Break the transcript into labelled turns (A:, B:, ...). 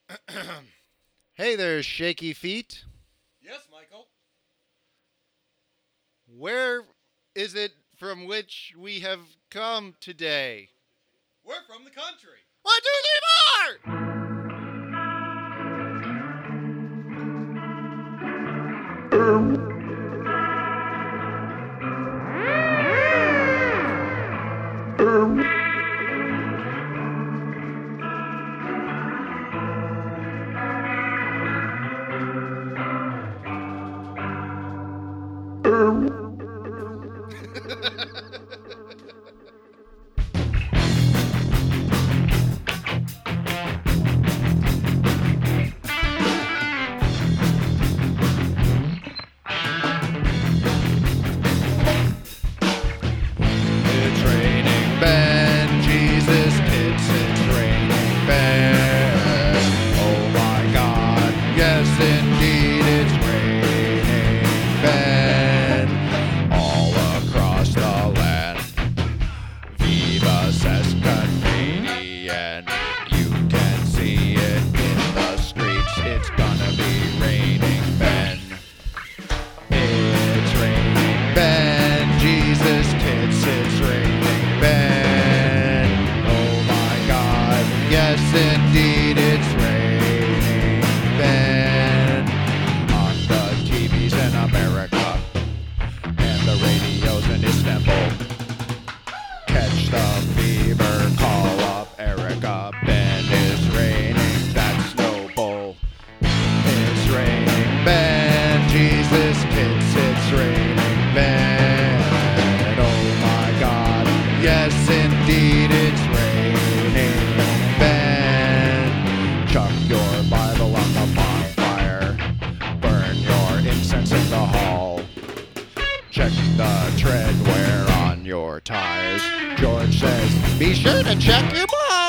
A: Hey there, shaky feet.
B: Yes, Michael.
A: Where is it from which we have come today?
B: We're from the country.
A: 1, 2, 3, 4! It's raining Ben, Jesus, it's raining Ben. Oh my God, yes indeed, it's raining Ben. All across the land, Viva says Canadian. You can see it in the streets, it's gonna be raining Ben. It's raining Ben, Jesus tits, it's raining Ben. Oh my God, yes indeed, it's raining Ben. On the TVs in America and the radios in Istanbul, catch the fever, call up Erica. Ben is raining, that's no bull. It's raining Ben, Jesus tits, it's raining Ben. Oh my God, yes indeed, it's raining Ben. Chuck your Bible on the bonfire, burn your incense in the hall. Check the tread wear on your tires. George says, be sure to check your balls.